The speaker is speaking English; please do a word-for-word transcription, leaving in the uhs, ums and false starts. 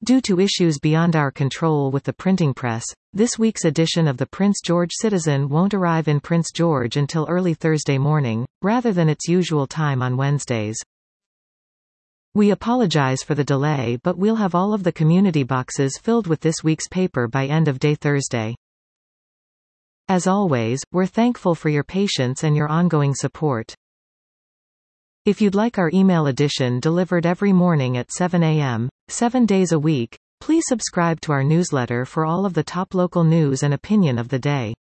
Due to issues beyond our control with the printing press, this week's edition of the Prince George Citizen won't arrive in Prince George until early Thursday morning, rather than its usual time on Wednesdays. We apologize for the delay, but we'll have all of the community boxes filled with this week's paper by end of day Thursday. As always, we're thankful for your patience and your ongoing support. If you'd like our email edition delivered every morning at seven a m, seven days a week, please subscribe to our newsletter for all of the top local news and opinion of the day.